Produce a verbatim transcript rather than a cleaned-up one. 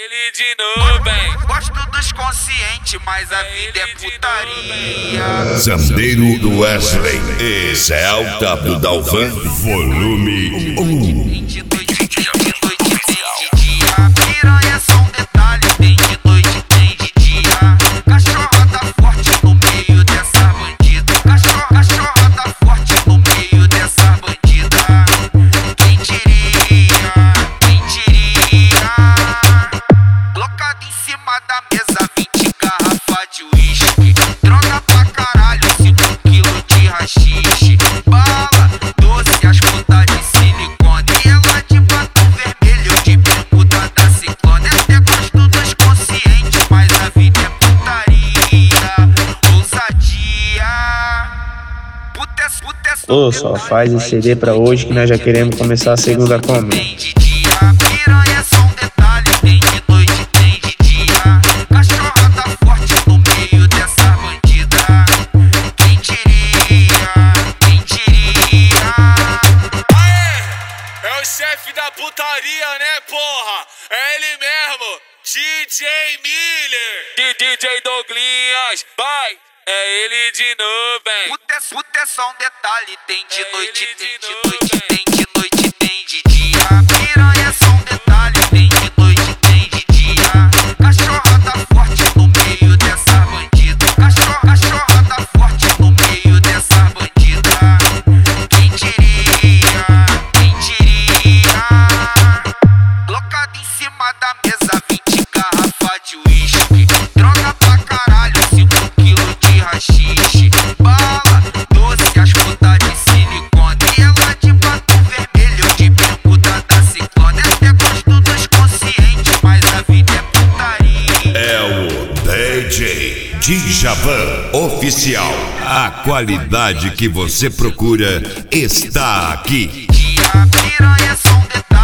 ele de Nuvem. Gosto dos conscientes, mas a vida é putaria. Zandeiro do Wesley e Celta do Dalvan, volume um. Tem de noite, tem de noite, tem de dia. Piranha é só um detalhe. Tem de noite, tem de dia. Cachorrada forte no meio dessa bandida. Cachorro, cachorrada forte no meio dessa bandida. Quem diria, quem diria? Colocado em cima da mesa, vinte garrafas de uísque. Droga pra caralho, cinco quilos de rachixe. Bala, doce, as putas de silicone. E ela de batom vermelho, de bermuda da ciclone. Até gosto dos conscientes, mas a vida é putaria. Ousadia. Puta é, puta é, Ô, só faz esse C D pra hoje que nós já queremos começar a segunda como. Tem de dia, piranha é só um detalhe. Tem de noite, tem de dia. Cachorrada forte no meio dessa bandida. Quem diria, quem diria? Aê! É o chefe da putaria, né, porra? É ele mesmo, D J Miller. D J Douglinhas, vai! É ele de Nuvem. Puta é, puta é só um detalhe. Tem de É noite, ele tem de de novo, noite, velho. tem de noite, tem de dia. Piranha é só um detalhe. Tem de noite, tem de dia. Cachorrada forte no meio dessa bandida. Cachorro, cachorrada forte no meio dessa bandida. Quem diria, quem diria? Colocado em cima da mesa, vinte garrafas de uísque. Droga pra caralho, cinco quilos de rachixe. Bala, doce, as putas de silicone. E ela de batom vermelho, de bermuda da ciclone. Até gosto dos conscientes, mas a vida é putaria. É o D J Djavan Oficial. A qualidade que você procura está aqui. Dia, piranha é só um detalhe.